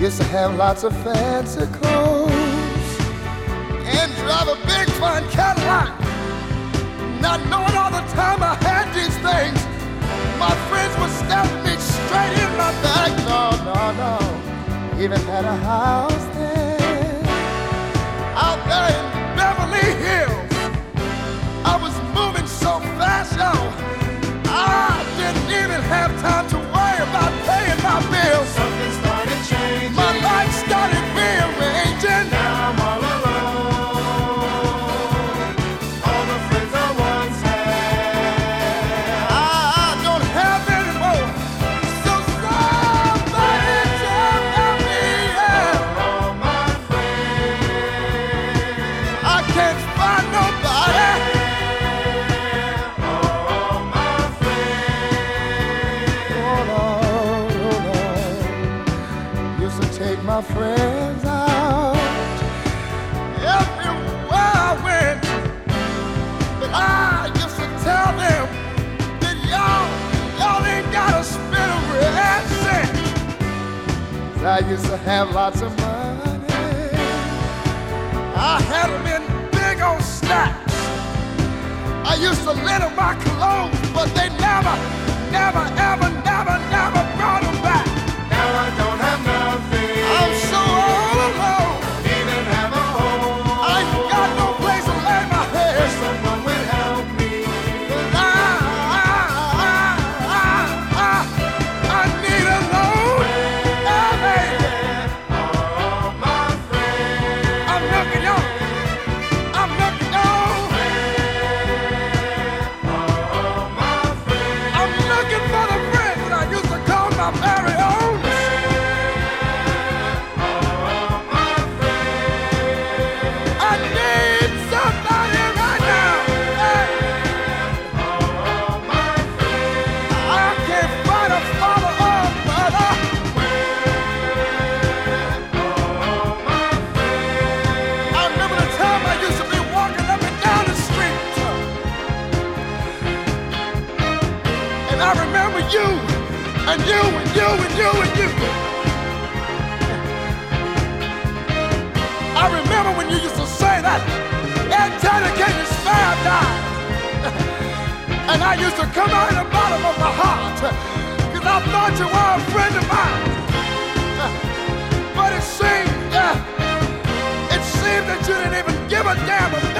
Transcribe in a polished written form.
Used to have lots of fancy clothes and drive a big fine Cadillac. Not knowing all the time I had these things, my friends would stab me straight in my back. No, no, no. Even had a house there, out there in Beverly Hills. I was moving so fast, yo, I didn't even have time to worry about paying my bills. Something started changing. My life started rearranging. Now I'm all alone. All the friends I once had, I don't have any more. So somebody tell me, yeah. all my friends. I can't find nobody. All my friends. Oh Lord, oh Lord. Used to take my friends out everywhere I went, but I used to tell them that y'all ain't got to spend a red cent. 'Cause I used to have lots of money. I had them in big old stacks. I used to lend them my clothes, but they never, never, ever, never, never brought them back. Now I don't have nothing. I'm so all alone. Even have a home. I ain't got no place to lay my head. Wish someone would help me. But I need a loan. Hey, All my friends. I'm looking on. I'm looking on. All my friends. I'm looking for the friends that I used to call my very own. All my friends. I need somebody right now. Hey, All my friends. I can't find a father or a mother. All my friends. I remember the time I used to be walking up and down the street. And I remember you, and you, and you, and you, and you. I remember when you used to say that, every time you came to spare die. And I used to come out of the bottom of my heart, because I thought you were a friend of mine. But it seemed that you didn't even give a damn